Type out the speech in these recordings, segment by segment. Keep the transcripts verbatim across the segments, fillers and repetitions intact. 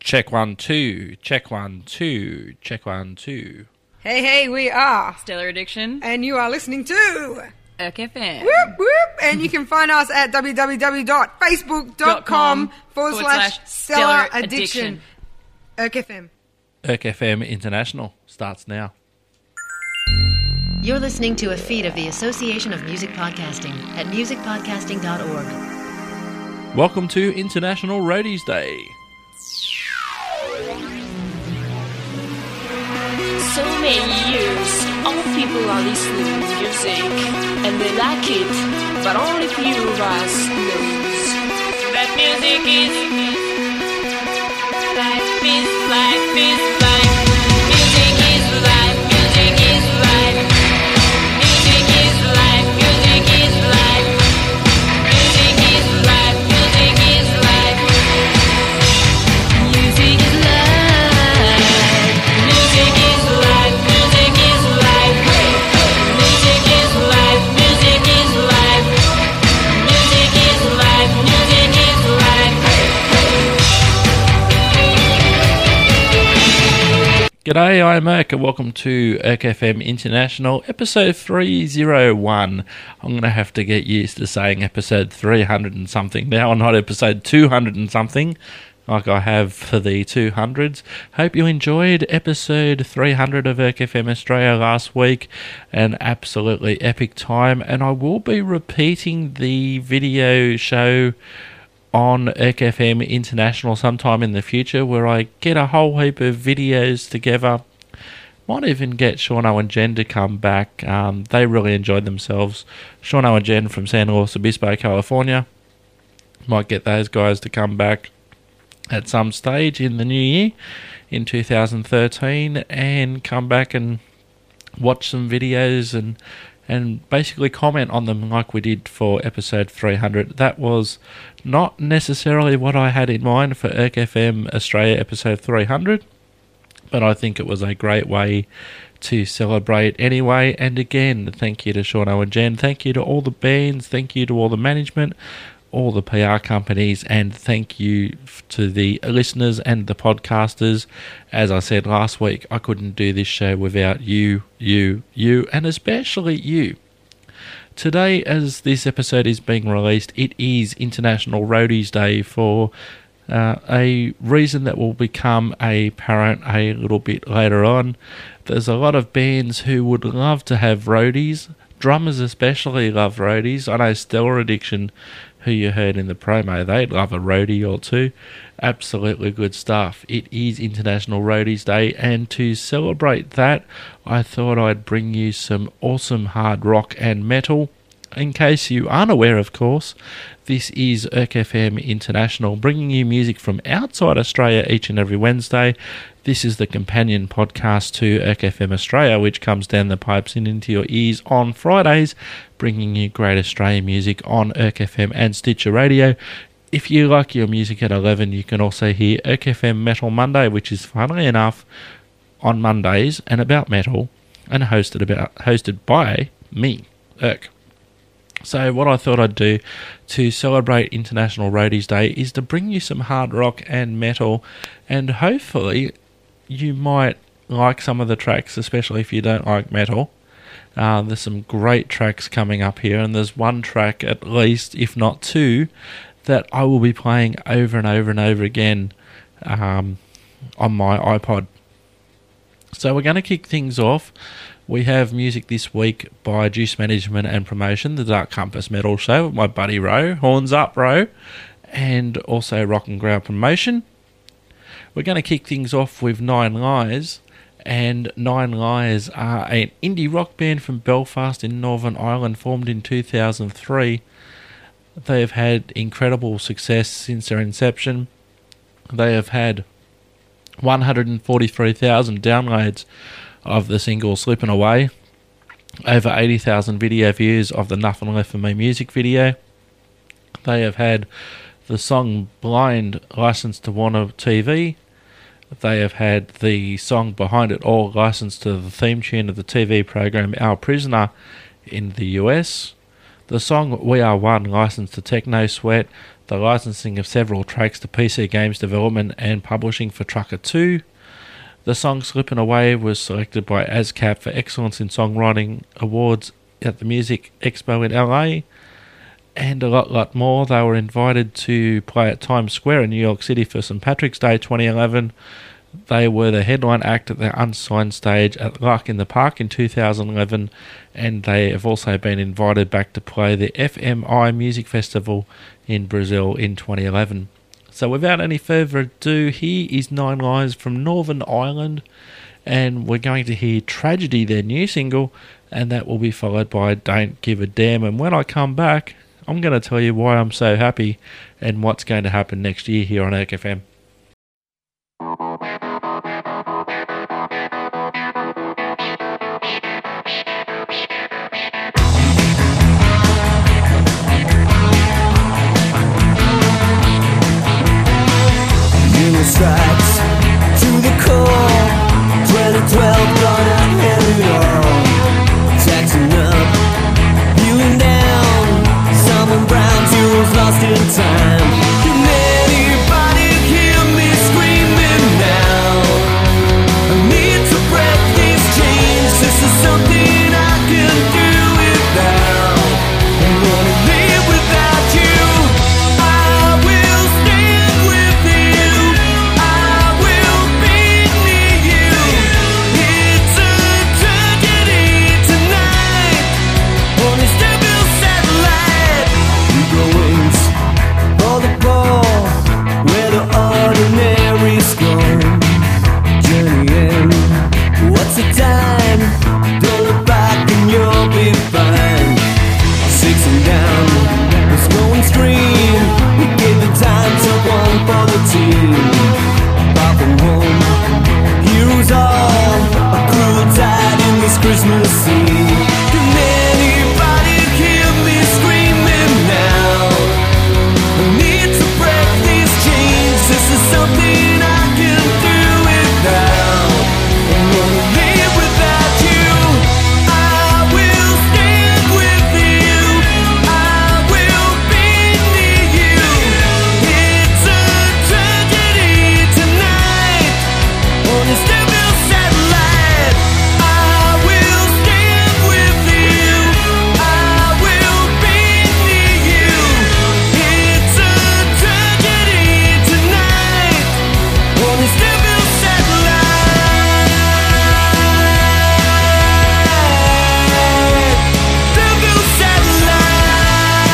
Check one, two. Check one, two. Check one, two. Hey, hey, we are Stellar Addiction, and you are listening to E K F M. Whoop, whoop. And you can find us at www.facebook.com forward slash Stellar Addiction. E K F M. E K F M International starts now. You're listening to a feed of the Association of Music Podcasting at music podcasting dot org. Welcome to International Roadies Day. So many years, all people are listening to music, and they like it, but only few of us knows that music is life is life is life. Music is life, music is life. Music is life, music is life. Music is life, music is life. Music is life. Music is life, music is life. Music is life, music is life. Music is life, music is life. G'day, I'm Merc and welcome to E K F M International, episode three oh one. I'm going to have to get used to saying episode three hundred and something now, and not episode two hundred and something, like I have for the two hundreds. Hope you enjoyed episode three hundred of E K F M Australia last week. An absolutely epic time, and I will be repeating the video show on E K F M International sometime in the future, where I get a whole heap of videos together. Might even get Shauno and Jen to come back. Um, they really enjoyed themselves. Shauno and Jen from San Luis Obispo, California. Might get those guys to come back at some stage in the new year, in two thousand thirteen, and come back and watch some videos and and basically comment on them like we did for episode three hundred. That was not necessarily what I had in mind for E K F M Australia episode three hundred, but I think it was a great way to celebrate anyway. And again, thank you to Shauno and Jen, thank you to all the bands, thank you to all the management, all the P R companies, and thank you to the listeners and the podcasters. As I said last week, I couldn't do this show without you, you, you, and especially you. Today, as this episode is being released, it is International Roadies Day for uh, a reason that will become apparent a little bit later on. There's a lot of bands who would love to have roadies. Drummers especially love roadies. I know Stellar Addiction, who you heard in the promo, they'd love a roadie or two. Absolutely good stuff. It is International Roadies Day, and to celebrate that, I thought I'd bring you some awesome hard rock and metal. In case you aren't aware, of course, this is E K F M International, bringing you music from outside Australia each and every Wednesday. This is the companion podcast to E K F M Australia, which comes down the pipes and into your ears on Fridays, bringing you great Australian music on E K F M and Stitcher Radio. If you like your music at eleven, you can also hear E K F M Metal Monday, which is, funnily enough, on Mondays and about metal, and hosted about hosted by me, Erk. So what I thought I'd do to celebrate International Roadies Day is to bring you some hard rock and metal, and hopefully you might like some of the tracks, especially if you don't like metal. Uh, there's some great tracks coming up here, and there's one track at least, if not two, that I will be playing over and over and over again um, on my iPod. So we're going to kick things off. We have music this week by Juice Management and Promotion, the Dark Compass Metal Show with my buddy Ro, Horns Up Ro, and also Rock and Ground Promotion. We're going to kick things off with Nine Lies, and Nine Lies are an indie rock band from Belfast in Northern Ireland, formed in two thousand three. They have had incredible success since their inception. They have had one hundred forty-three thousand downloads of the single Slippin' Away, over eighty thousand video views of the Nothing Left For Me music video. They have had the song Blind licensed to Warner T V. They have had the song Behind It All licensed to the theme tune of the T V program Our Prisoner in the U S. The song We Are One licensed to Techno Sweat. the licensing of several tracks to P C games development and publishing for Trucker two. The song Slippin' Away was selected by ASCAP for Excellence in Songwriting Awards at the Music Expo in L A. And a lot, lot more. They were invited to play at Times Square in New York City for Saint Patrick's Day twenty eleven. They were the headline act at the unsigned stage at Lark in the Park in two thousand eleven, and they have also been invited back to play the F M I Music Festival in Brazil in twenty eleven. So without any further ado, here is Nine Lives from Northern Ireland, and we're going to hear Tragedy, their new single, and that will be followed by Don't Give a Damn. And when I come back, I'm going to tell you why I'm so happy and what's going to happen next year here on Erk F M. Strikes to the core. twenty twelve gonna have it all. Jackson up, viewing down. Simon Brown's heroes lost in time. Can anybody hear me screaming now? I need to break these chains. This is something I can do without. I wanna live without you. I will stand with you. What's the time? Don't look back and you'll be fine. Six and down, let's go and scream. We gave the time to one for the team. Far from home, heroes all. A cruel tide in this Christmas scene. Can anybody hear me screaming now? I need to break these chains. This is something I can do without. I wanna live without you. I will stand with you. I will be near you. It's a tragedy tonight on this devil satellite. I will stand with you. I will be near you. It's a tragedy tonight on this devil satellite. Devil satellite.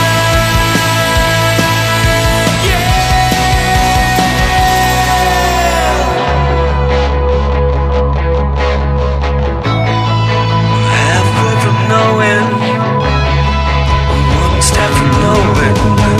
Yeah. Halfway from knowing, one step from knowing,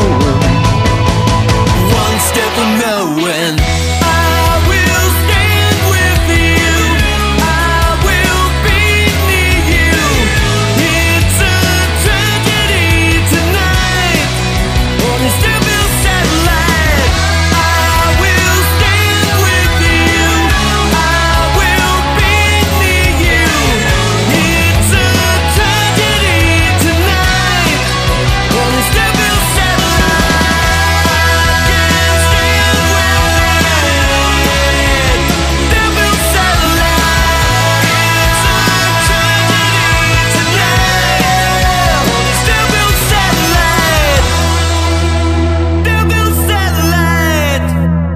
one step from knowing. I will stand with you. I will be near you. It's a tragedy tonight on this devil satellite. I will stand with you. I will be near you. It's a tragedy tonight on this devil satellite. I can't stand with it. Devil satellite. It's a tragedy tonight on this devil satellite. Devil satellite.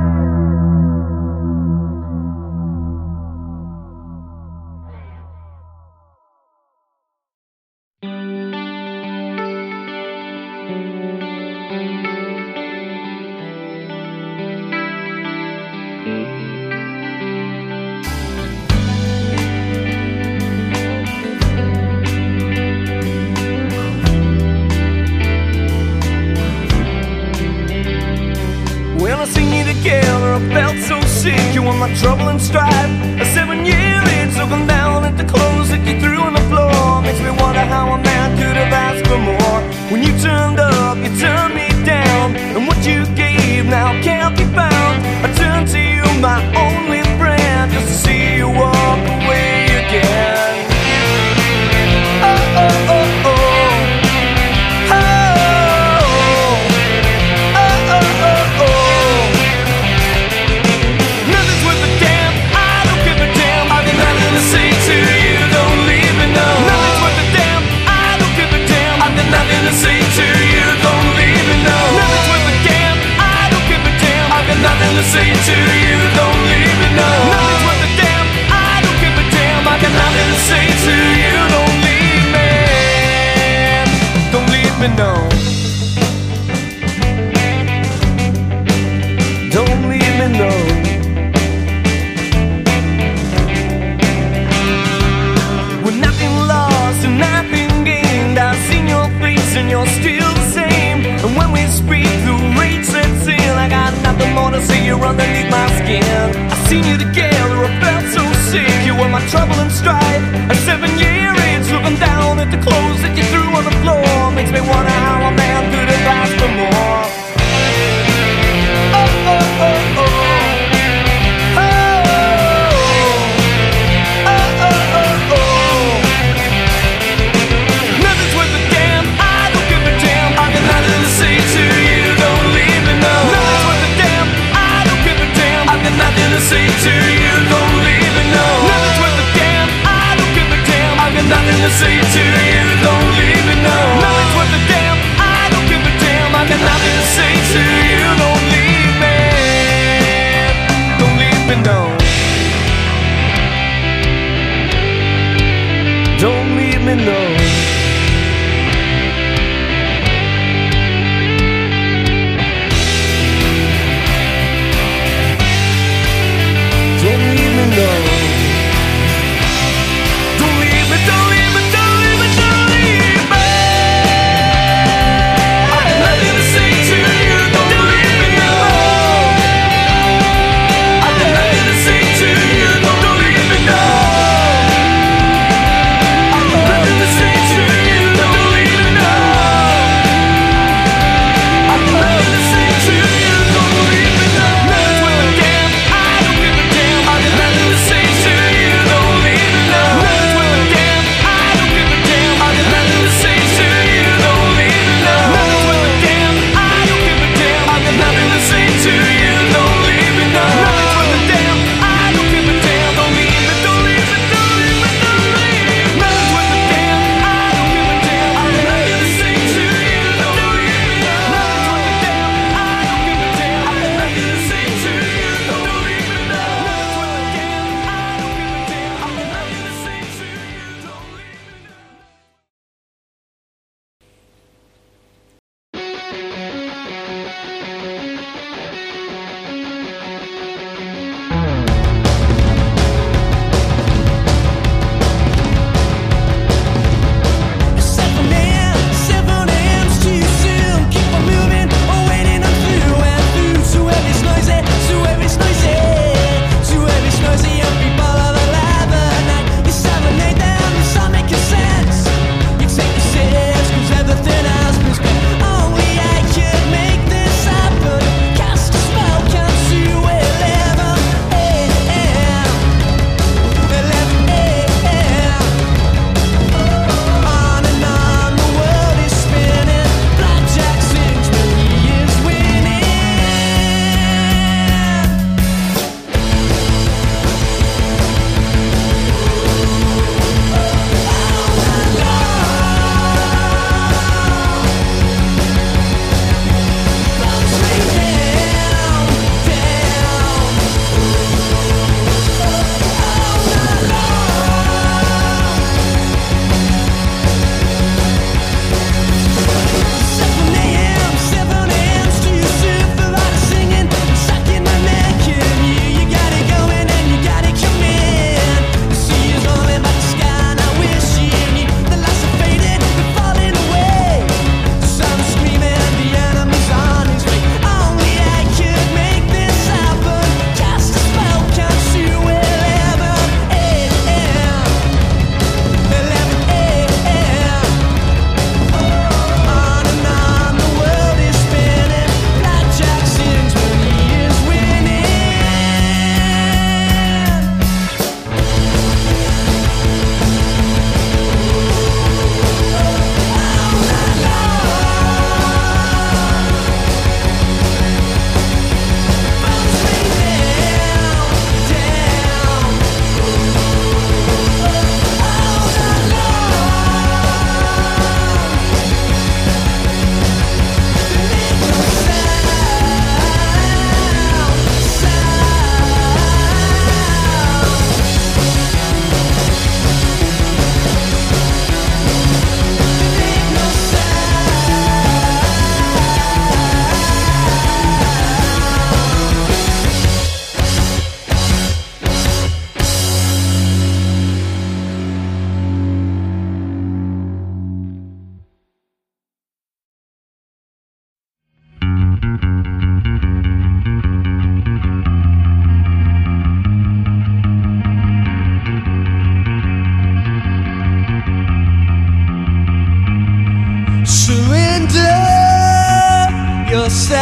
When I seen you together, I felt so sick. You were my trouble and strife. A seven-year itch looking down at the clothes that you threw on the floor. Makes me wonder how a man could have asked for more. When you turned up, you turned me down, and what you gave now can't be found. I turned to you, my only friend, just to see you walk away again. Oh, oh, oh, oh. Oh, oh, oh. seen you together, I felt so sick. You were my trouble and strife. A seven-year itch, looking down at the clothes that you threw on the floor, makes me wonder how a man could have asked for more. Oh, oh, oh, oh. Say to you, don't leave me, no. Nothing's worth a damn, I don't give a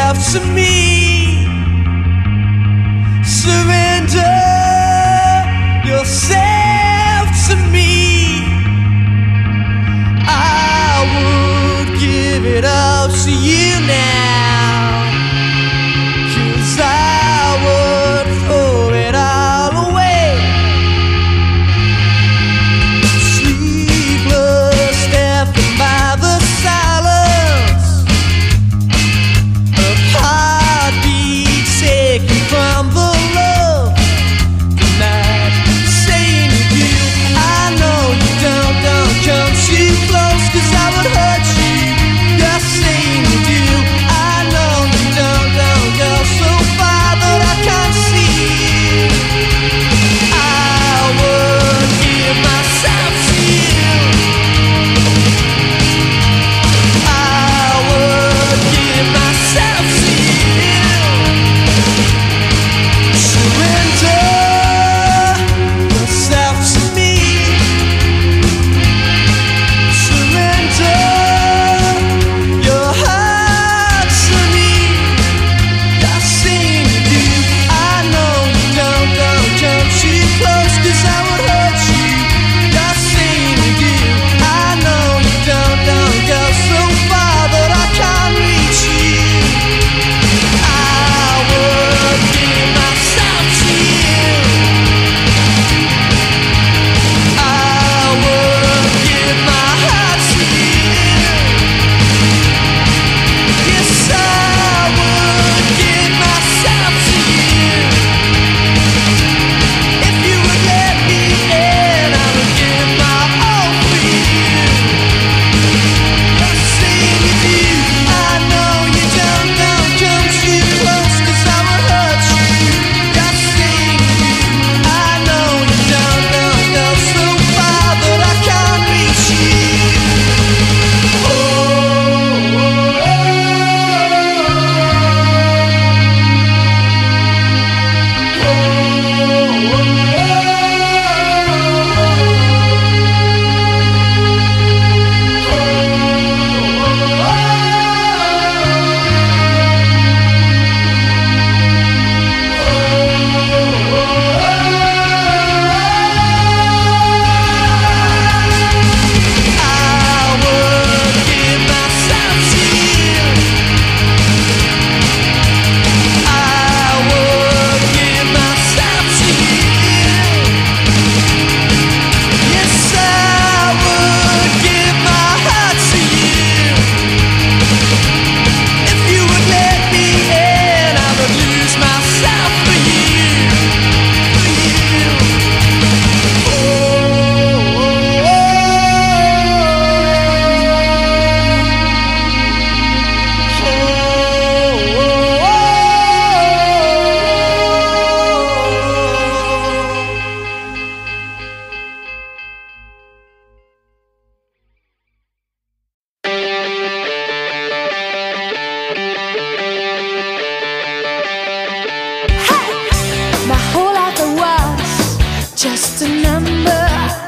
yourself to me. Surrender yourself to me. I would give it all to you now, 'cause I would throw it all away. Sleepless death by the silence of heartbeats taken from the love tonight. Saying you, I know you don't, don't come too close, 'cause I would hurt you. You're saying you do, I know you don't, don't go so far that I can't see. I would give myself to you. I would give myself to you. Surrender yourself to me. Surrender your heart to me. I've seen you do. I know you don't, don't come too close, 'cause I would hurt you. I've seen you do. I know you don't, don't go so far that I can't reach you. I would give myself to you. I would give my heart to you. Yes, I would give myself to you. If you would let me in, I would give my all for you. I've seen you do. I know you don't, don't come too close, 'cause I would hurt you. I've seen you do. I know you don't, don't go so far that I can't reach you. Oh, oh, oh, I would give myself to you. I would give myself to you. Yes, I would give my heart to you. If you would let me in, I would lose myself for you. For you. Oh, oh, oh, oh. My whole life I was just a number.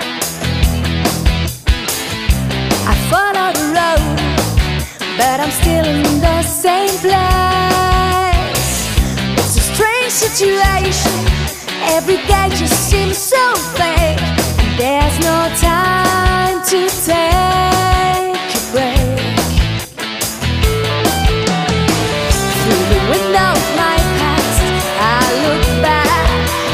I followed the road, but I'm still in the same place. It's a strange situation. Every day just seems so fake, and there's no time to take a break. Through the window of my past, I look back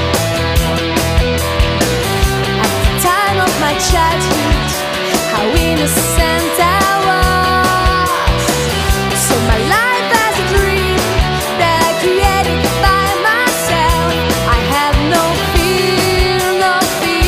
at the time of my childhood, how innocent I was. So my life as a dream that I created by myself. I have no fear, no fear.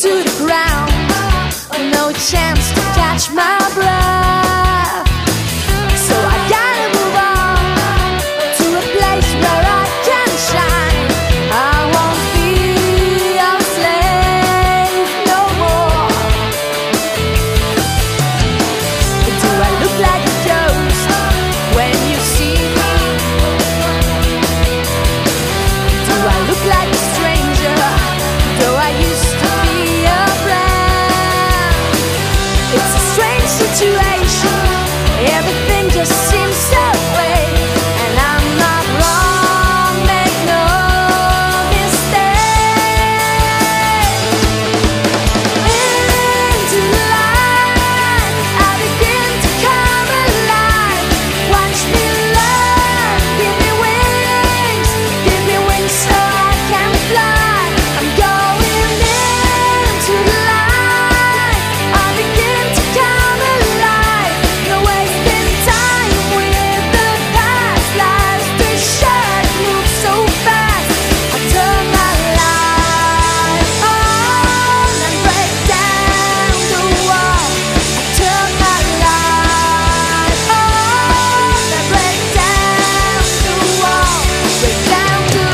to the ground. No chance to catch my breath. So I gotta move on to a place where I can shine. I won't be a slave no more. Do I look like a ghost when you see me? Do I look like a stranger, though I used to be a friend? It's a strange situation, everything just seems so fake. And I'm not wrong, make no mistake. Into the light, I begin to come alive. Watch me learn, give me wings, give me wings so I can fly. I'm going into the light, I begin to come alive. No wasting time with the past, life's too short, move so fast. I turn my life on and break down the wall. I turn my life on and break down the wall, break down the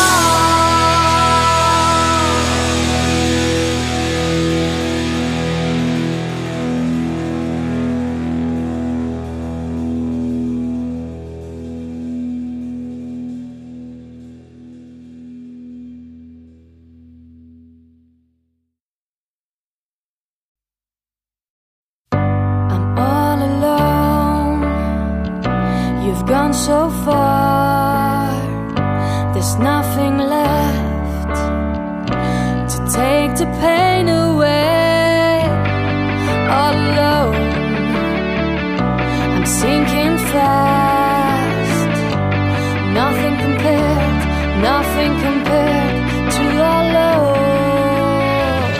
I'm all alone. You've gone so far. There's nothing left to take the pain away. All alone, I'm sinking fast. Nothing compared, nothing compared to our love.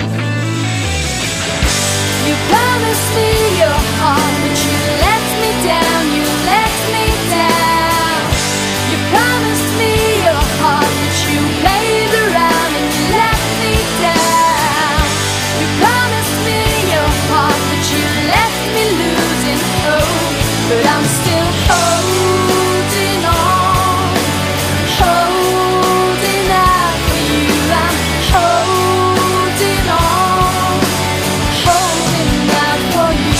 You promised me your heart, but you let me down, you let me down. You promised me your heart, but you played around and you let me down. You promised me your heart, but you left me losing hope. But I'm still holding on, holding out for you. I'm holding on, holding out for you.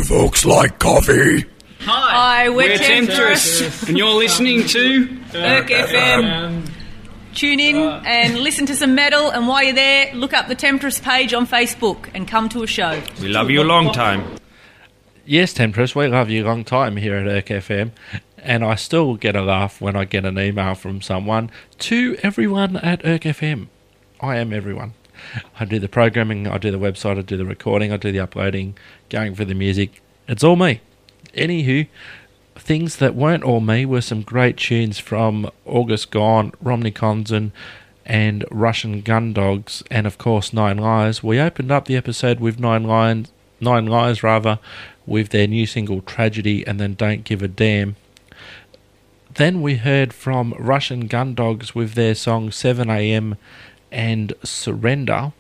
folks like coffee? Hi, we're, We're Temptress. Temptress, and you're listening to Erk F M. Tune in and listen to some metal, and while you're there, look up the Temptress page on Facebook and come to a show. We love you a long time. Yes, Temptress, we love you a long time here at Erk F M, and I still get a laugh when I get an email from someone. To everyone at Erk F M. I am everyone. I do the programming, I do the website, I do the recording, I do the uploading, going for the music. It's all me. Anywho, things that weren't all me were some great tunes from August Gone, Romney Konzen, and Russian Gun Dogs, and of course Nine Lives. We opened up the episode with Nine Lions, Nine Lives rather, with their new single Tragedy, and then Don't Give a Damn. Then we heard from Russian Gun Dogs with their song seven a.m. and Surrender.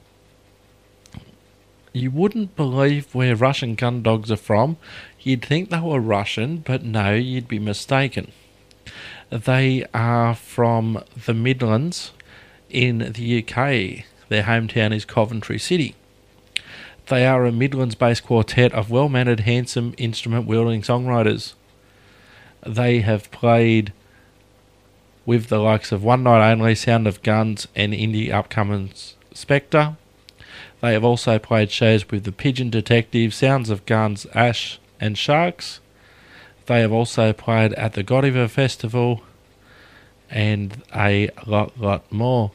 You wouldn't believe where Russian Gun Dogs are from. You'd think they were Russian, but no, you'd be mistaken. They are from the Midlands in the U K. Their hometown is Coventry City. They are a Midlands-based quartet of well-mannered, handsome, instrument-wielding songwriters. They have played with the likes of One Night Only, Sound of Guns, and indie upcoming Spectre. They have also played shows with the Pigeon Detective, Sounds of Guns, Ash, and Sharks. They have also played at the Godiva Festival and a lot, lot more.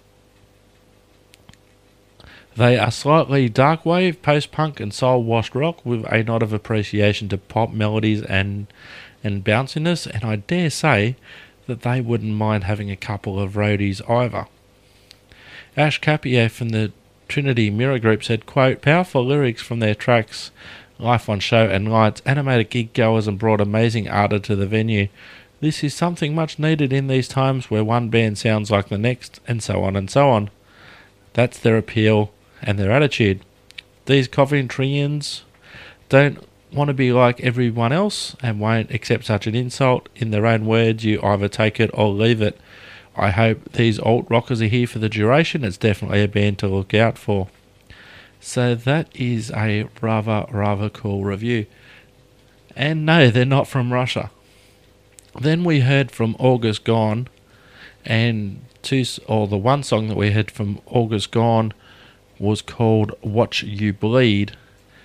They are slightly dark wave, post-punk and soul-washed rock with a nod of appreciation to pop melodies and, and bounciness, and I dare say that they wouldn't mind having a couple of roadies either. Ash Capier from the Trinity Mirror Group said, quote, powerful lyrics from their tracks Life on Show and Lights animated gig goers and brought amazing ardour to the venue. This is something much needed in these times where one band sounds like the next, and so on and so on. That's their appeal and their attitude. These Coventryans don't want to be like everyone else and won't accept such an insult. In their own words, you either take it or leave it. I hope these alt rockers are here for the duration. It's definitely a band to look out for. So that is a rather, rather cool review. And no, they're not from Russia. Then we heard from August Gone, and two, or the one song that we heard from August Gone was called Watch You Bleed.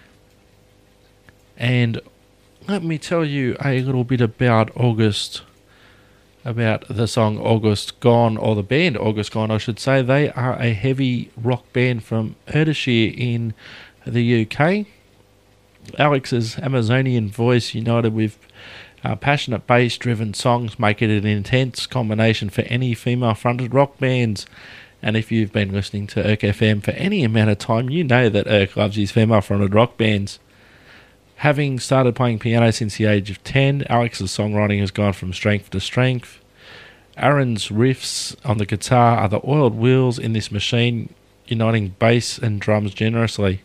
And let me tell you a little bit about August, about the song August Gone, or the band August Gone, I should say. They are a heavy rock band from Ayrshire in the U K. Alex's Amazonian voice, united with uh, passionate bass-driven songs, make it an intense combination for any female-fronted rock bands. And if you've been listening to Erk F M for any amount of time, you know that Erk loves his female-fronted rock bands. Having started playing piano since the age of ten, Alex's songwriting has gone from strength to strength. Aaron's riffs on the guitar are the oiled wheels in this machine, uniting bass and drums generously.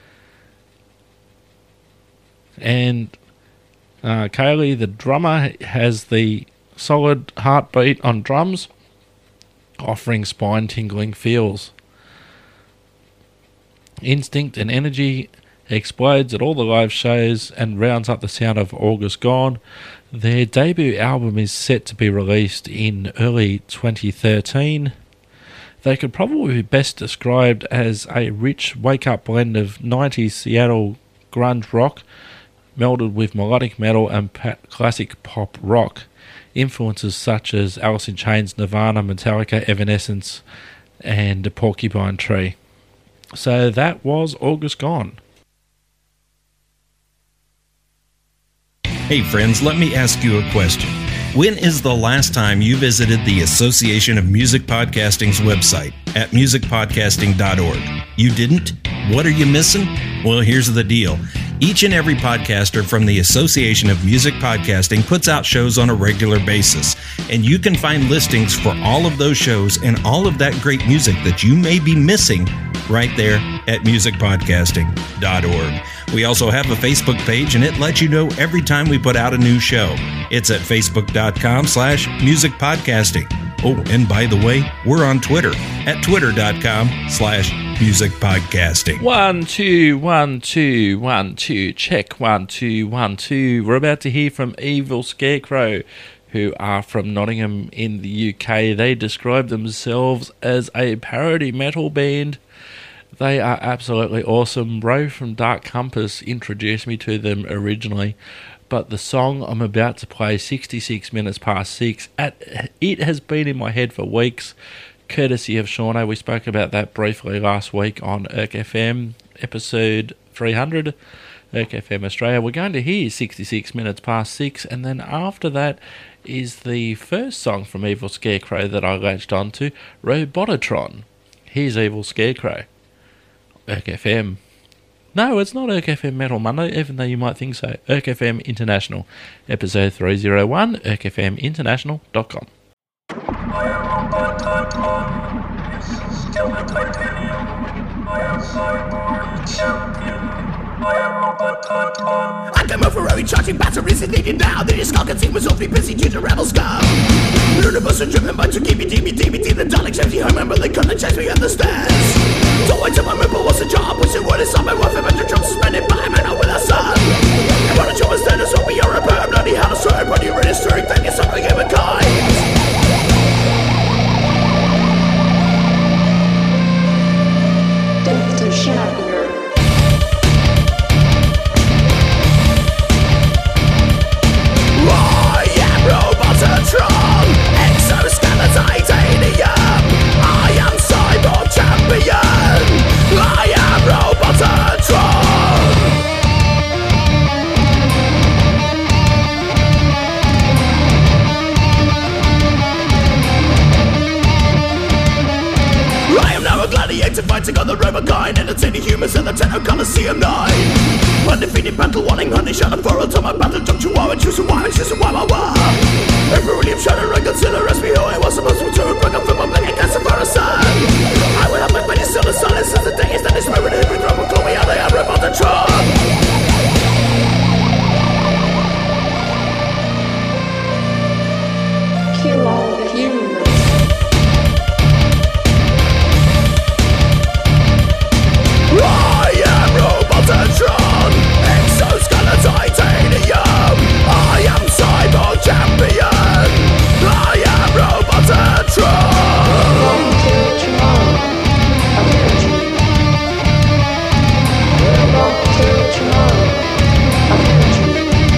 And uh, Kaylee, the drummer, has the solid heartbeat on drums, offering spine-tingling feels. Instinct and energy explodes at all the live shows and rounds up the sound of August Gone. Their debut album is set to be released in early twenty thirteen. They could probably be best described as a rich wake-up blend of nineties Seattle grunge rock melded with melodic metal and pa- classic pop rock. Influences such as Alice in Chains, Nirvana, Metallica, Evanescence, and Porcupine Tree. So that was August Gone. Hey friends, let me ask you a question. When is the last time you visited the Association of Music Podcasting's website at music podcasting dot org? You didn't? What are you missing? Well, here's the deal. Each and every podcaster from the Association of Music Podcasting puts out shows on a regular basis, and you can find listings for all of those shows and all of that great music that you may be missing right there at music podcasting dot org. We also have a Facebook page, and it lets you know every time we put out a new show. It's at facebook.com slash musicpodcasting. Oh, and by the way, we're on Twitter at twitter.com slash Music Podcasting. One, two, one, two, one, two. Check one, two, one, two. We're about to hear from Evil Scarecrow, who are from Nottingham in the U K. They describe themselves as a parody metal band. They are absolutely awesome. Ro from Dark Compass introduced me to them originally, but the song I'm about to play, sixty-six minutes past six, at, it has been in my head for weeks, courtesy of Shauna. We spoke about that briefly last week on E R C F M, episode three hundred, E R C F M Australia. We're going to hear sixty-six minutes past six, and then after that is the first song from Evil Scarecrow that I latched onto, Robototron. Here's Evil Scarecrow. E R C F M. No, it's not E R C F M Metal Monday, even though you might think so. E R C F M International, episode three oh one, E R C F M international dot com. I came over early charging batteries and needed now. The skull concealed was awfully busy due to rebel scum. Lunabus and driven by to keep me, D B, D B, D, the Daleks empty home. Remember they couldn't chase me up the stairs. So I took my ripple was a job, which it would inside my wife and my drum suspended by a man out with a son. And when a job was status, hope you're a perm, bloody how to serve, but you're in a strength, then you're something of a kind. Doctor Shatner. I am Robototron, exoskeleton titanium. I am cyborg champion. I am Robototron. I am now a gladiator fighting on the Robokind, entertaining humans in the Techno Coliseum nine. Undefeated battle, wanting honey, shot a four to my battle, jump to war and choose a war and choose a war, war, war. Every William Shadow, I consider as me who I was supposed to return, bring up from my black and cast for a sun. I will have my body still in silence as the day is that is moving in every drum will call me out, I am Robototron. Kill all the humans. I am Robototron, exoskeleton titanium. I am cyborg champion. I am Robototron. Robototron. Avenging. Robototron. Avenging.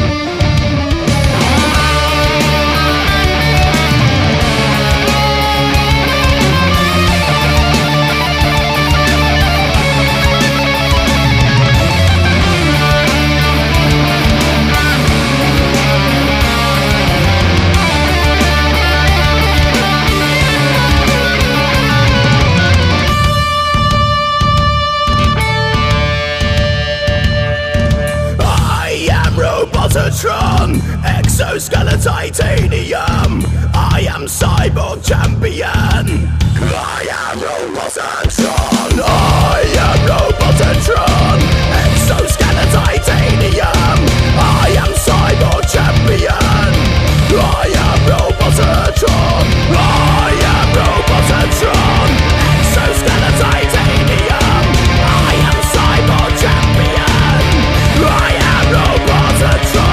Robototron, exoskeleton titanium. I am cyborg champion. I am Robototron. I am Robototron, exoskeleton titanium. I am cyborg champion. I am Robototron. I am Robototron, exoskeleton titanium. I am cyborg champion. I am Robototron.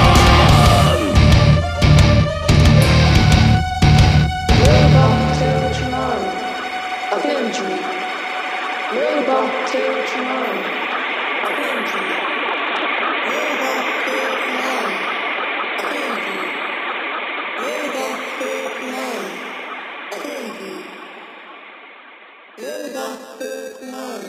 Robototron. Avenging. Robototron. Avenging. Robototron. Avenging. Robototron. Avenging. Robototron.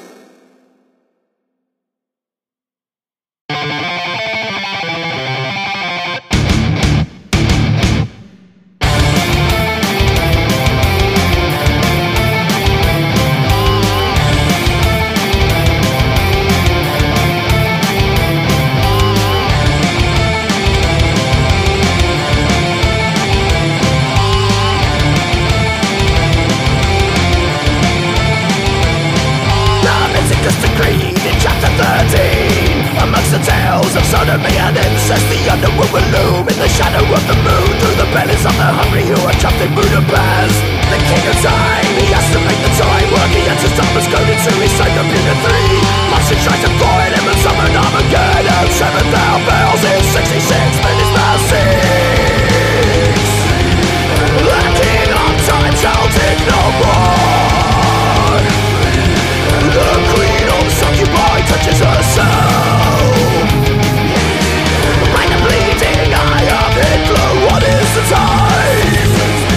sodomy and incest. The underworld will loom in the shadow of the moon, through the bellies of the hungry who are trapped in Budapest. The king of time, he has to make the time work. He enters Thomas coded suicide computer three. Martian tries to find him and summon Armageddon. Seven thousand sixty-six minutes past six. Lacking on time shall take no more. The queen of Succubi touches herself. By the bleeding eye of Hitler, what is the time?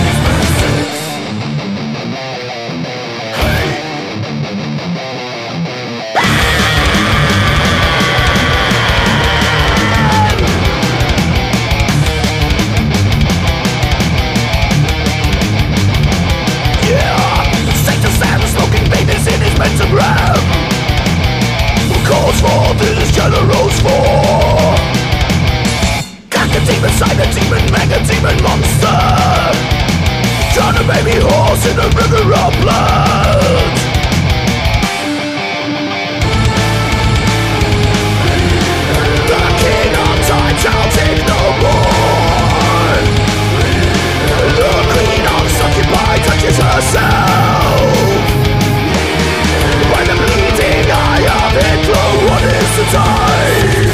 Pentagram calls for this general's war. Cock a demon, sign a demon, mega demon monster. Drown a baby horse in a river of blood. The king of time shall take no more. The queen of Succubi touches herself. By the bleeding eye of Hitler, what is the time?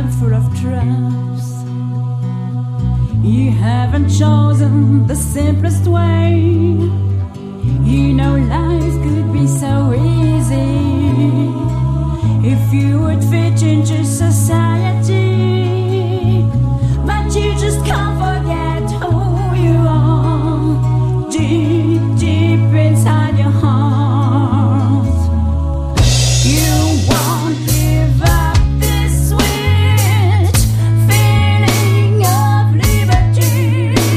world full of traps. You haven't chosen the simplest way. You know life could be so easy if you would fit into society. But you just can't forget who you are, deep, deep inside your heart. You won't give up this sweet feeling of liberty,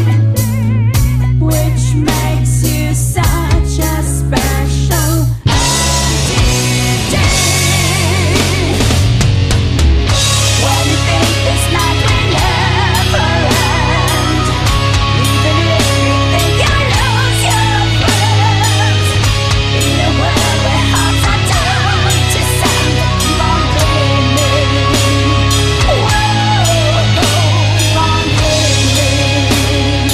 which makes you such a special entity. When you think this night will never end, even if you think you'll lose your friends, in a world where hearts are turned to sand, keep on dreaming. Whoa, keep on dreaming.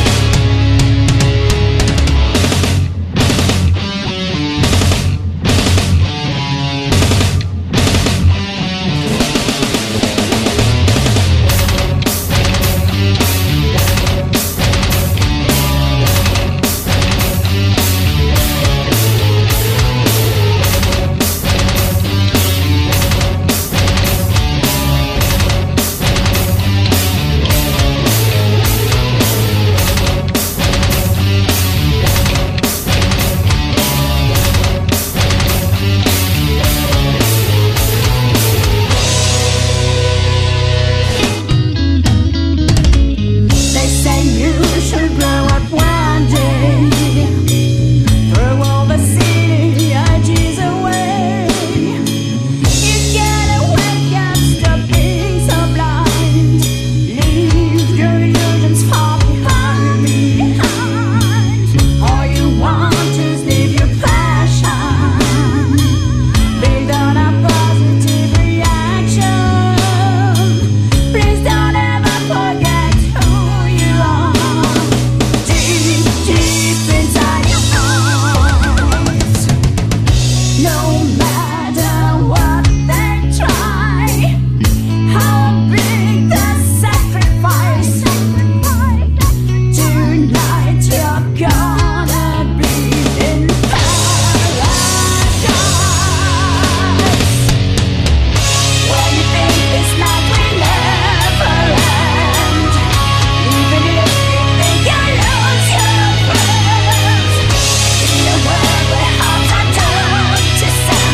They say you should grow up one day, throw all the silly ideas away. You gotta wake up, stop being so blind, leave your illusions far behind. All you want is live your passion, build on a positive reaction. Please don't ever forget who you are, deep, deep inside your heart. No matter what they try, how big the sacrifice, tonight you're gonna be in paradise. When you think this night will never end, even if you think you'll lose your friends, in a world where hearts are turned to sand,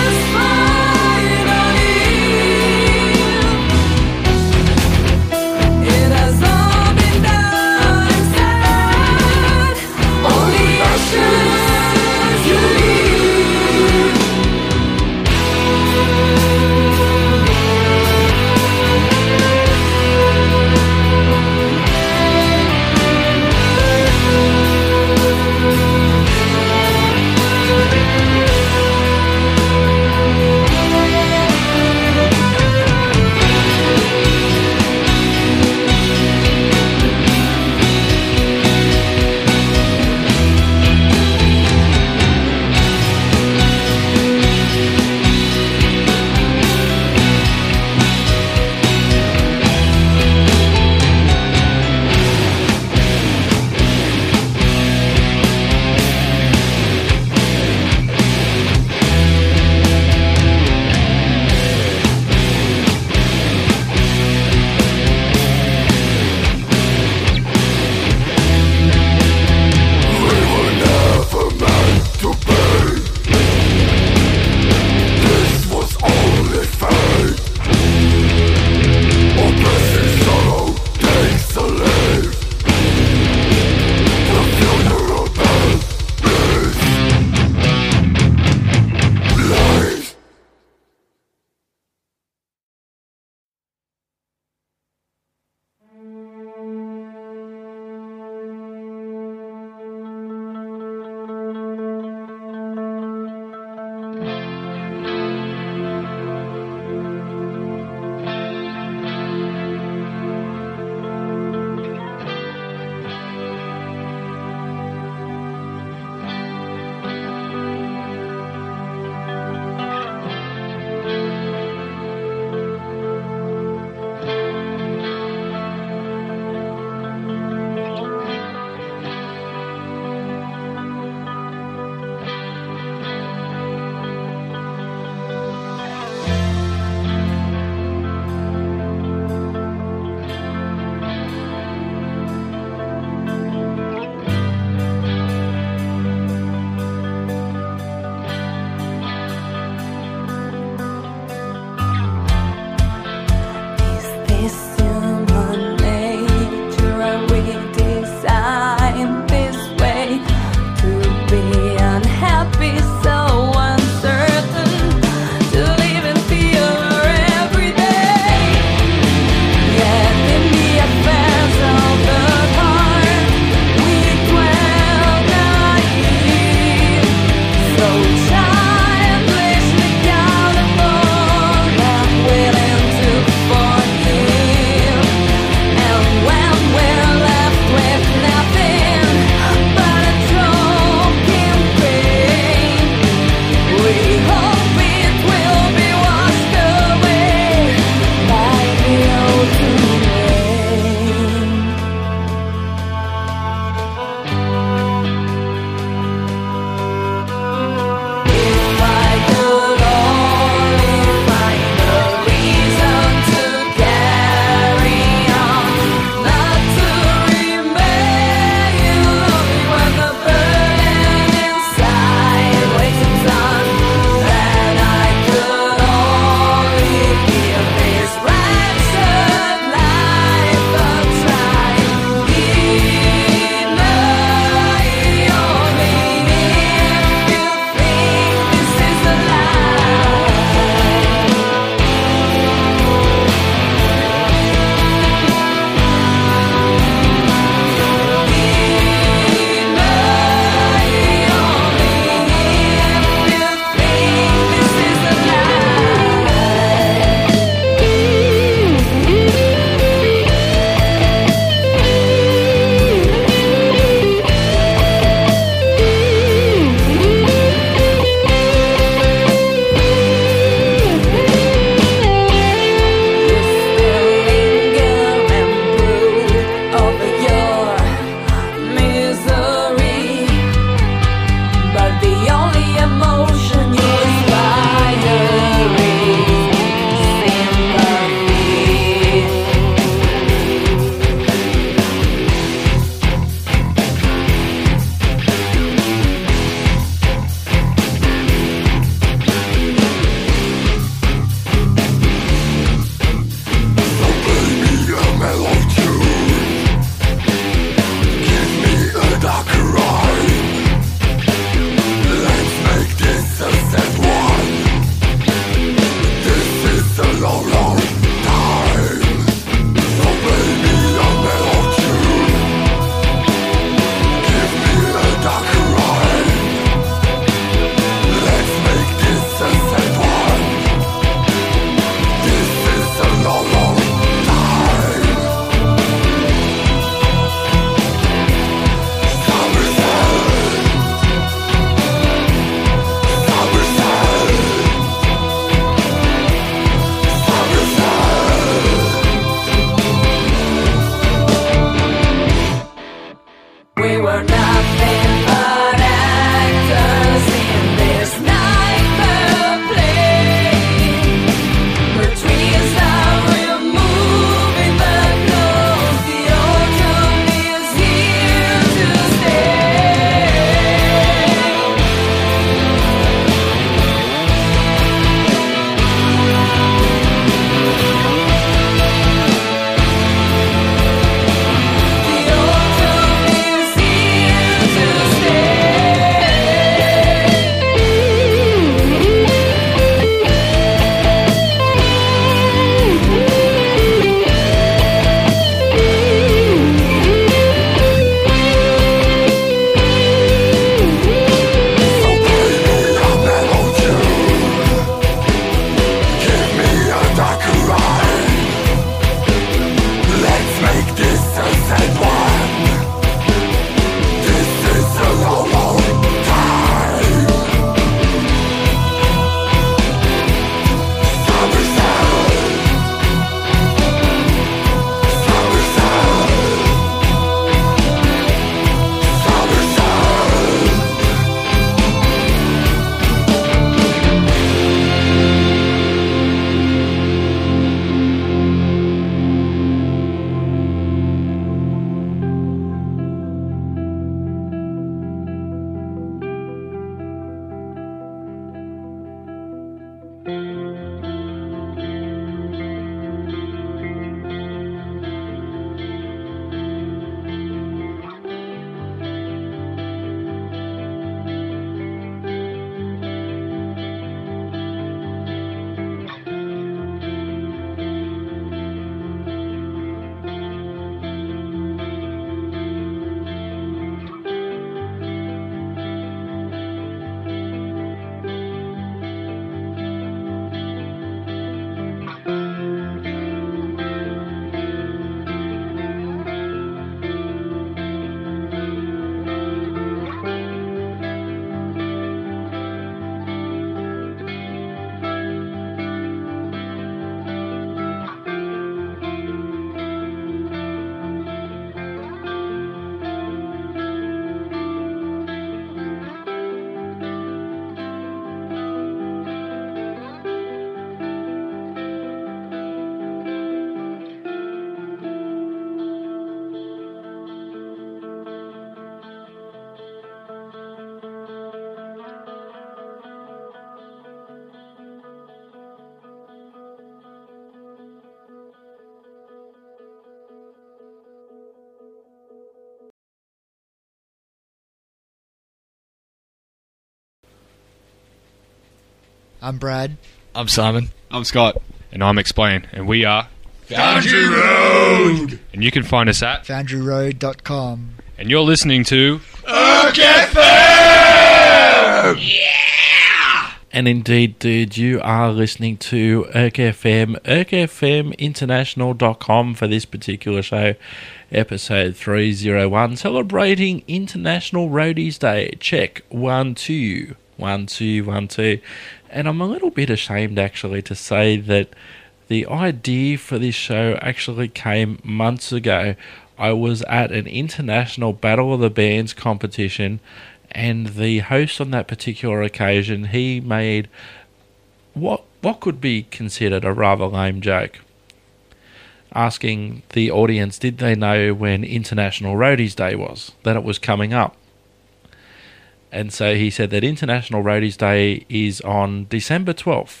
I'm Brad. I'm Simon. I'm Scott. And I'm Explain. And we are Foundry Road! And you can find us at foundry road dot com. And you're listening to O K F M! Yeah! And indeed, dude, you are listening to O K F M, O K F M international dot com for this particular show, episode three oh one, celebrating International Roadies Day. Check, one, two, one, two, one, two. And I'm a little bit ashamed, actually, to say that the idea for this show actually came months ago. I was at an international Battle of the Bands competition, and the host on that particular occasion, he made what what could be considered a rather lame joke, asking the audience, did they know when International Roadies Day was, that it was coming up. And so he said that International Roadies Day is on December twelfth.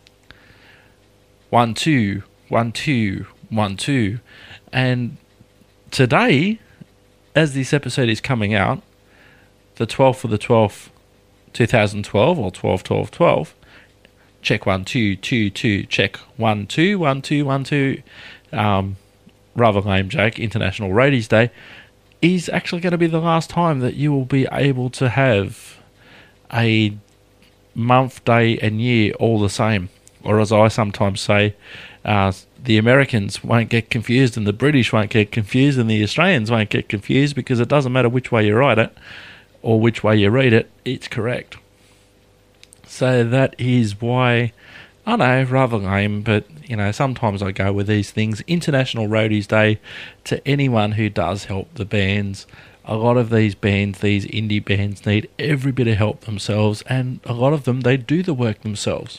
One, two, one, two, one, two. And today, as this episode is coming out, the twelfth of the twelfth, twenty twelve, or twelve, twelve, twelve, check one, two, two, two, check one, two, one, two, one, two, um, rather lame joke, International Roadies Day, is actually going to be the last time that you will be able to have a month, day, and year all the same. Or as I sometimes say, uh, the Americans won't get confused and the British won't get confused and the Australians won't get confused, because it doesn't matter which way you write it or which way you read it, it's correct. So that is why, I know, rather lame, but you know, sometimes I go with these things. International Roadies Day to anyone who does help the bands. A lot of these bands, these indie bands, need every bit of help themselves, and a lot of them, they do the work themselves.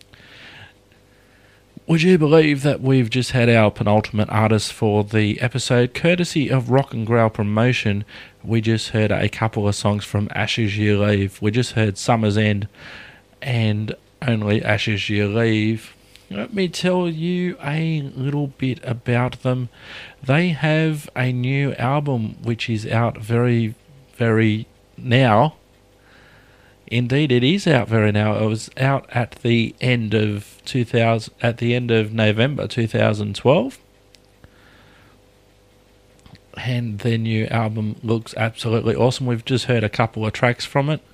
Would you believe that we've just had our penultimate artist for the episode, courtesy of Rock and Growl Promotion? We just heard a couple of songs from Ashes You Leave. We just heard Summer's End and Only Ashes You Leave. Let me tell you a little bit about them. They have a new album which is out very, very now. Indeed, it is out very now. It was out at the end of two thousand, at the end of November two thousand twelve, and their new album looks absolutely awesome. We've just heard a couple of tracks from it,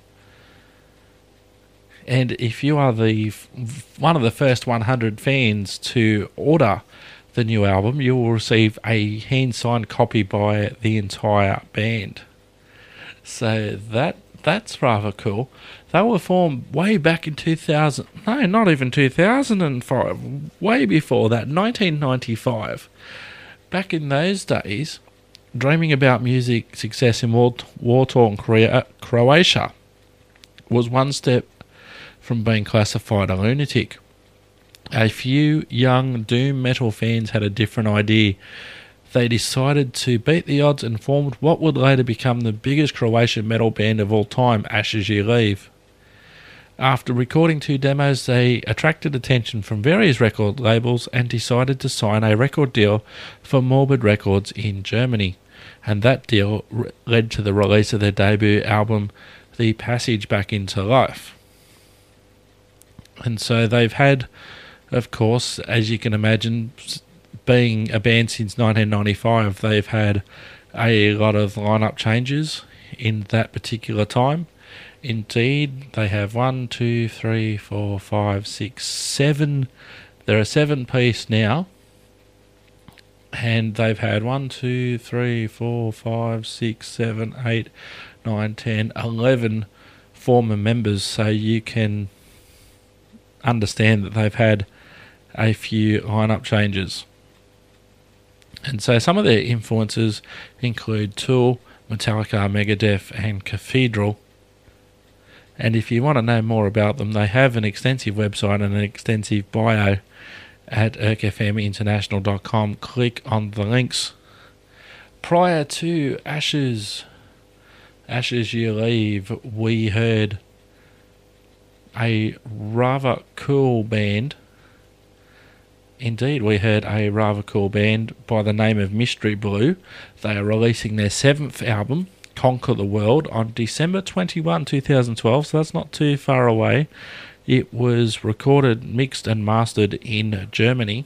and if you are the one of the first one hundred fans to order the new album, you will receive a hand-signed copy by the entire band. So that. That's rather cool. They were formed way back in two thousand. No, not even two thousand five. Way before that, nineteen ninety-five. Back in those days, dreaming about music success in war- war-torn Croatia was one step from being classified a lunatic. A few young doom metal fans had a different idea. They decided to beat the odds and formed what would later become the biggest Croatian metal band of all time, Ashes You Leave. After recording two demos, they attracted attention from various record labels and decided to sign a record deal for Morbid Records in Germany. And that deal re- led to the release of their debut album, The Passage Back into Life. And so they've had, of course, as you can imagine, being a band since nineteen ninety-five, they've had a lot of lineup changes in that particular time. Indeed, they have one, two, three, four, five, six, seven. They're a seven-piece now, and they've had one, two, three, four, five, six, seven, eight, nine, ten, eleven former members. So you can understand that they've had a few lineup changes. And so some of their influences include Tool, Metallica, Megadeth, and Cathedral. And if you want to know more about them, they have an extensive website and an extensive bio at O K F M international dot com. Click on the links. Prior to Ashes, Ashes You Leave, we heard a rather cool band. Indeed, we heard a rather cool band by the name of Mystery Blue. They are releasing their seventh album, Conquer the World, on December twenty-first, twenty twelve, so that's not too far away. It was recorded, mixed and mastered in Germany.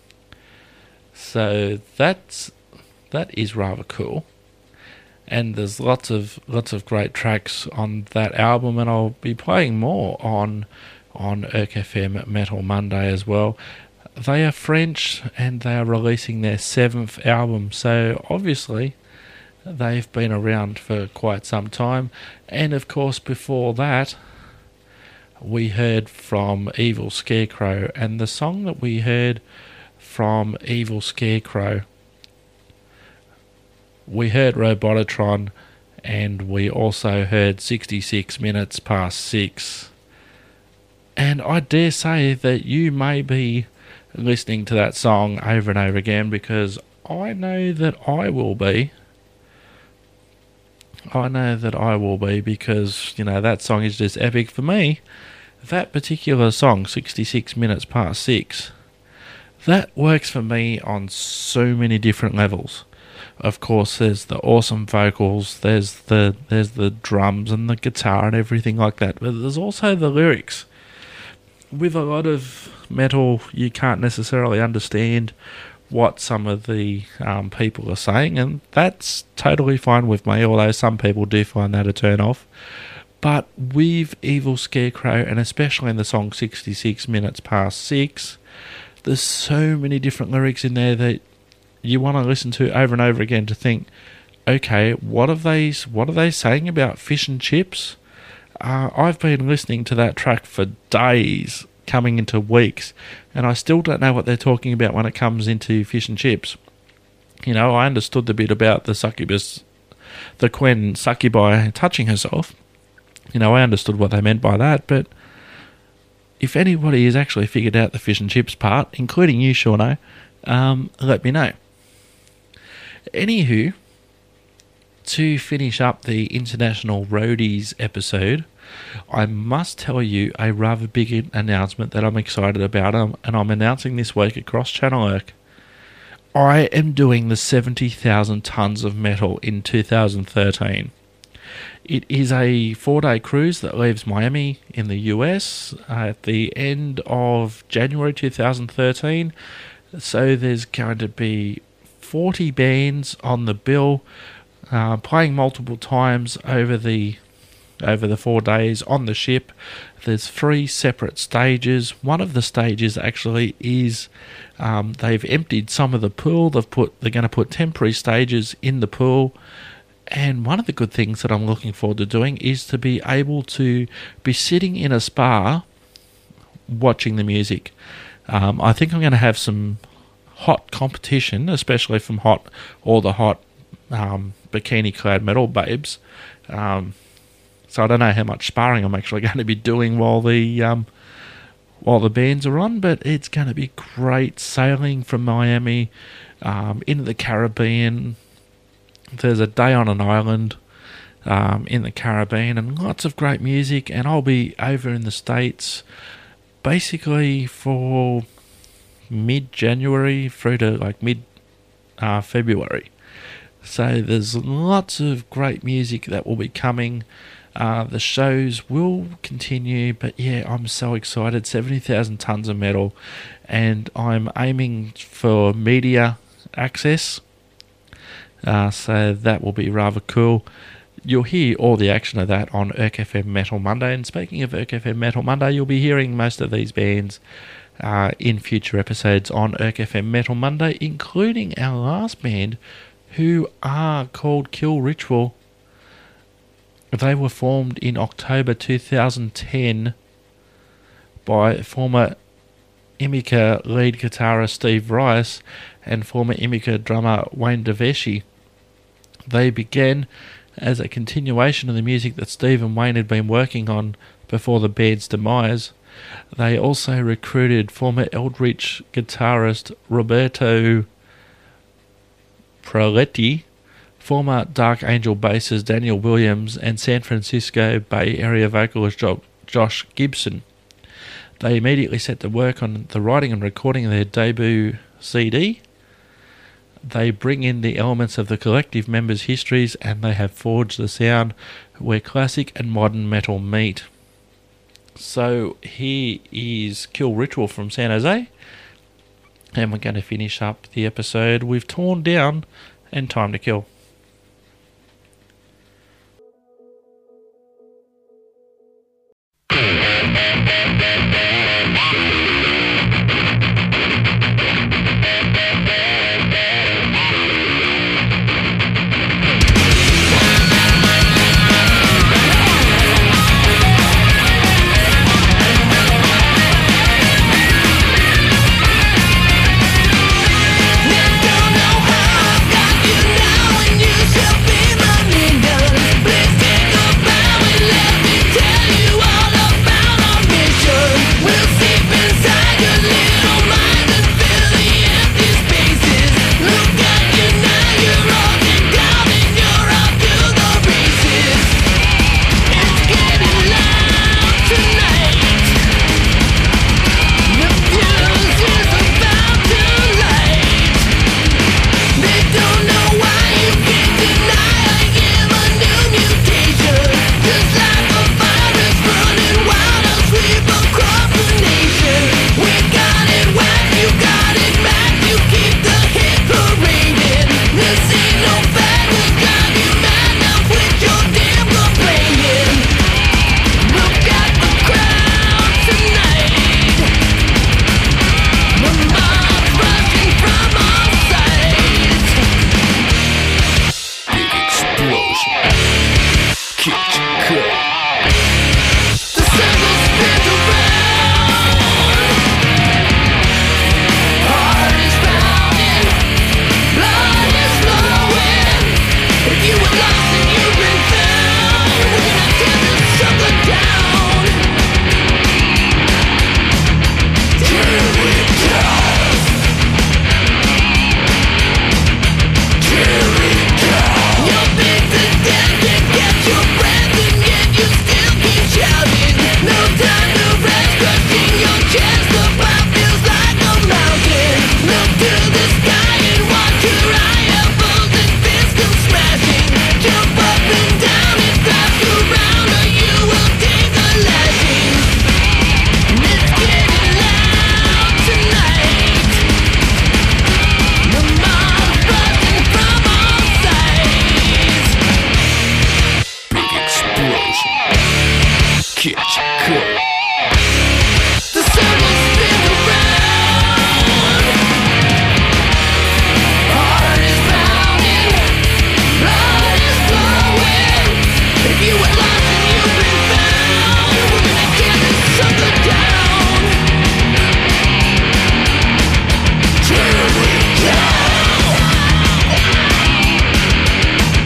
So that's that is rather cool. And there's lots of lots of great tracks on that album, and I'll be playing more on on E R C F M Metal Monday as well. They are French and they are releasing their seventh album, so obviously they've been around for quite some time. And of course before that we heard from Evil Scarecrow, and the song that we heard from Evil Scarecrow, we heard Robototron, and we also heard sixty-six minutes past six. And I dare say that you may be listening to that song over and over again, because I know that I will be. I know that I will be because, you know, that song is just epic for me. That particular song, sixty-six minutes past six, that works for me on so many different levels. Of course, there's the awesome vocals, there's the there's the drums and the guitar and everything like that, but there's also the lyrics. With a lot of metal, you can't necessarily understand what some of the um, people are saying, and that's totally fine with me, although some people do find that a turn off. But with Evil Scarecrow, and especially in the song sixty-six minutes past six, there's so many different lyrics in there that you want to listen to over and over again to think, okay, what are they, what are they saying about fish and chips? Uh, I've been listening to that track for days, coming into weeks, and I still don't know what they're talking about when it comes into fish and chips. You know, I understood the bit about the succubus, the Queen succubi touching herself. You know, I understood what they meant by that, but if anybody has actually figured out the fish and chips part, including you, Shauno, um, let me know. Anywho, to finish up the International Roadies episode, I must tell you a rather big announcement that I'm excited about, um, and I'm announcing this week across Channel E R C. I am doing the seventy thousand tons of metal in two thousand thirteen. It is a four-day cruise that leaves Miami in the U S at the end of January two thousand thirteen. So there's going to be forty bands on the bill, uh, playing multiple times over the over the four days on the ship. There's three separate stages. One of the stages actually is um, they've emptied some of the pool. They've put they're going to put temporary stages in the pool. And one of the good things that I'm looking forward to doing is to be able to be sitting in a spa watching the music. Um, I think I'm going to have some hot competition, especially from hot all the hot um, bikini-clad metal babes. Um, so I don't know how much sparring I'm actually going to be doing while the um, while the bands are on, but it's going to be great sailing from Miami um, into the Caribbean. There's a day on an island um, in the Caribbean, and lots of great music, and I'll be over in the States basically for mid-January through to like mid-February. Uh, so there's lots of great music that will be coming. Uh, the shows will continue, but yeah, I'm so excited. seventy thousand tons of metal, and I'm aiming for media access. Uh, so that will be rather cool. You'll hear all the action of that on E R C F M Metal Monday. And speaking of E R C F M Metal Monday, you'll be hearing most of these bands uh, in future episodes on E R C F M Metal Monday, including our last band, who are called Kill Ritual. They were formed in October two thousand ten by former Imika lead guitarist Steve Rice and former Imika drummer Wayne DeVesci. They began as a continuation of the music that Steve and Wayne had been working on before the band's demise. They also recruited former Eldritch guitarist Roberto Proletti, former Dark Angel bassist Daniel Williams, and San Francisco Bay Area vocalist Josh Gibson. They immediately set to work on the writing and recording of their debut C D. They bring in the elements of the collective members' histories, and they have forged the sound where classic and modern metal meet. So here is Kill Ritual from San Jose. And we're going to finish up the episode with Torn Down and Time to Kill. Don't know how I got you now, and you should be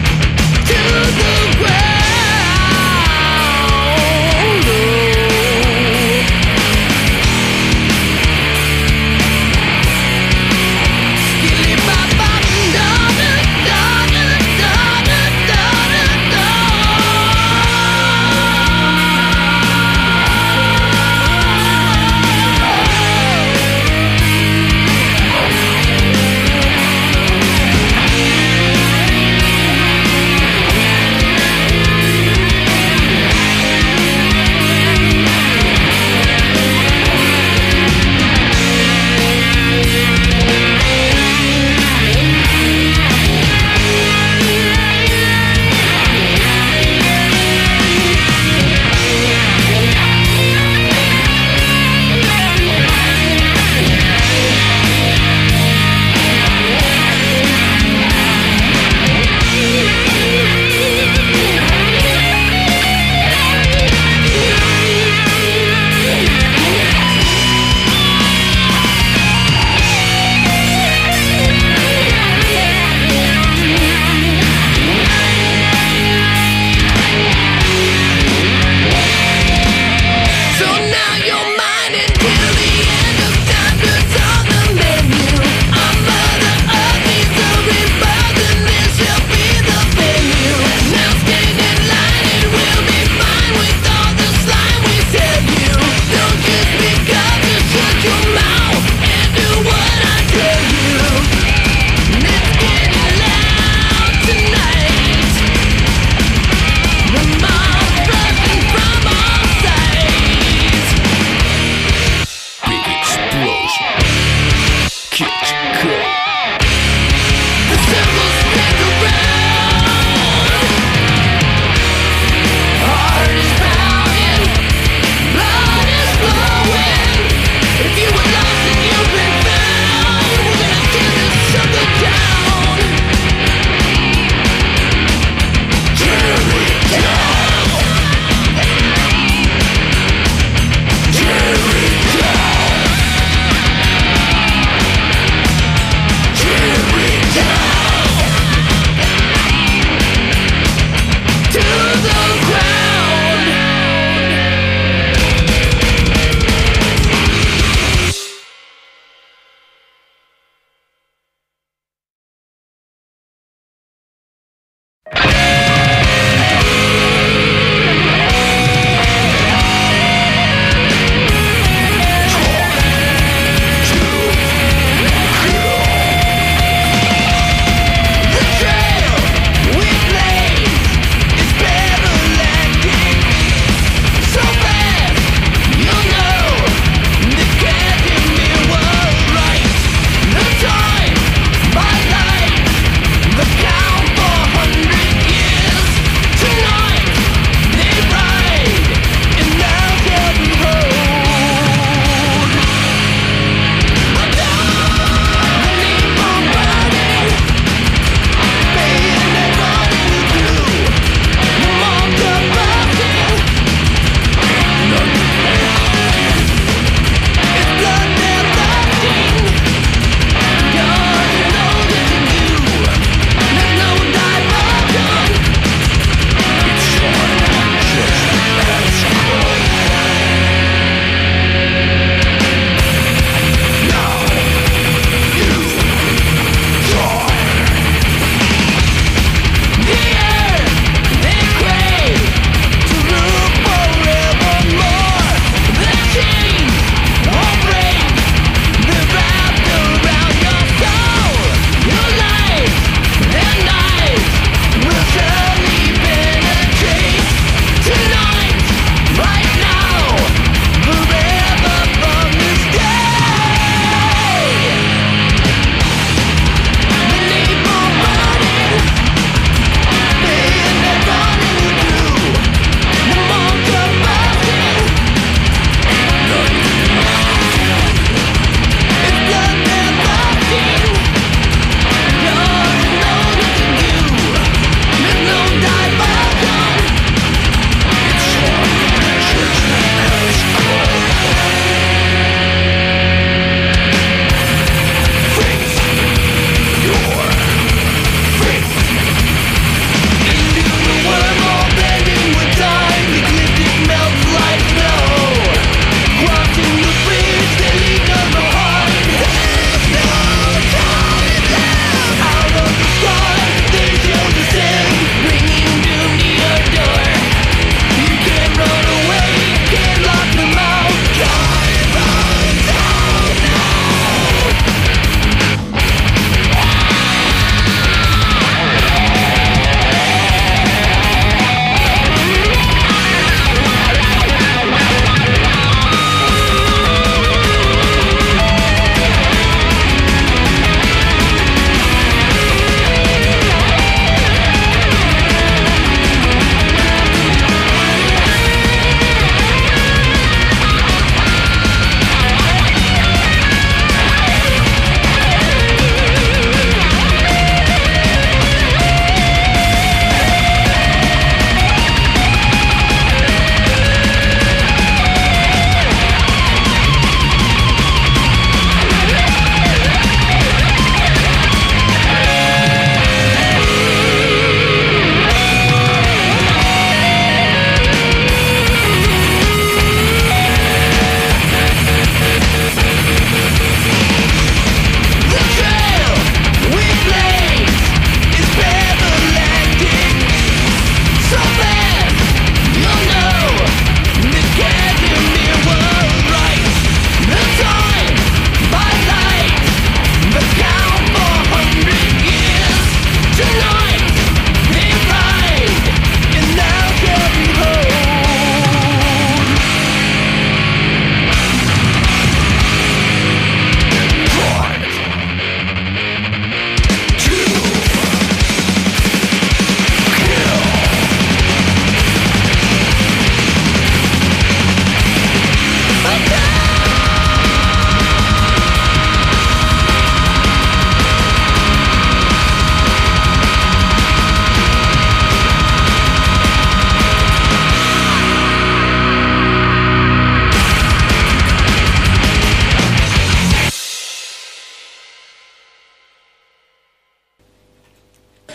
To the ground.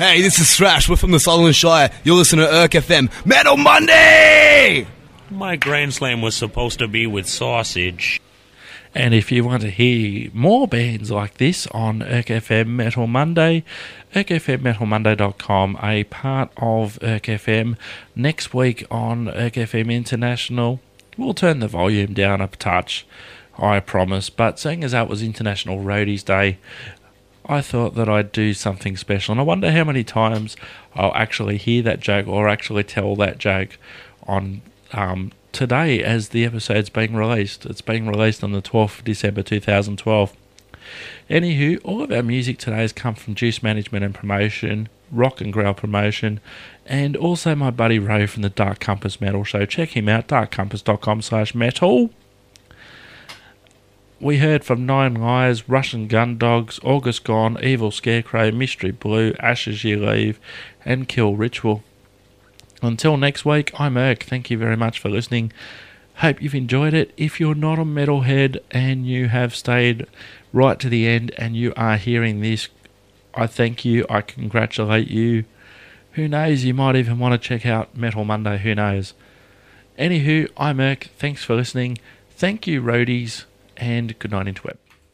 Hey, this is Thrash. We're from the Sutherland Shire. You're listening to Irk F M. Metal Monday! My Grand Slam was supposed to be with Sausage. And if you want to hear more bands like this on Irk F M Metal Monday, irk f m metal monday dot com, a part of Irk F M. Next week on Irk F M International, we'll turn the volume down a touch, I promise. But seeing as that was International Roadies Day, I thought that I'd do something special. And I wonder how many times I'll actually hear that joke or actually tell that joke on um, today as the episode's being released. It's being released on the twelfth of December two thousand twelve. Anywho, all of our music today has come from Juice Management and Promotion, Rock and Growl Promotion, and also my buddy Ray from the Dark Compass Metal Show. Check him out, dark compass dot com slash metal. We heard from Nine Lives, Russian Gun Dogs, August Gone, Evil Scarecrow, Mystery Blue, Ashes You Leave, and Kill Ritual. Until next week, I'm Irk. Thank you very much for listening. Hope you've enjoyed it. If you're not a metalhead and you have stayed right to the end and you are hearing this, I thank you. I congratulate you. Who knows, you might even want to check out Metal Monday. Who knows? Anywho, I'm Irk. Thanks for listening. Thank you, roadies, and good night, interweb.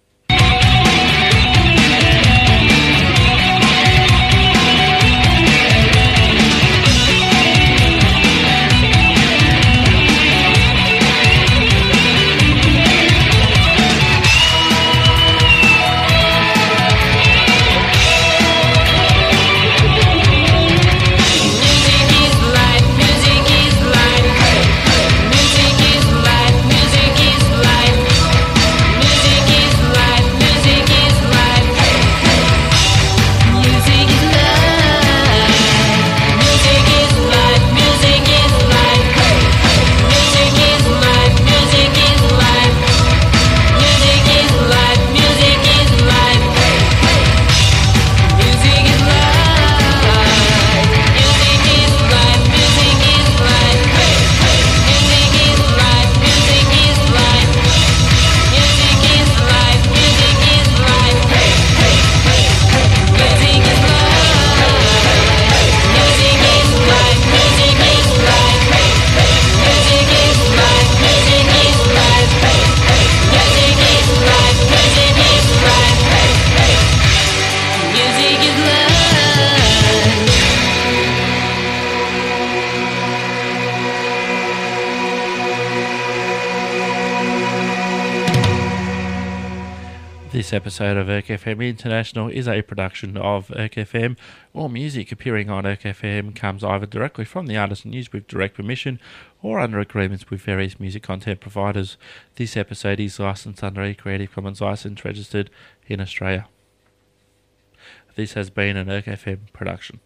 This episode of Irk F M International is a production of Irk F M. All music appearing on Irk F M comes either directly from the artist and used with direct permission or under agreements with various music content providers. This episode is licensed under a Creative Commons license registered in Australia. This has been an Irk F M production.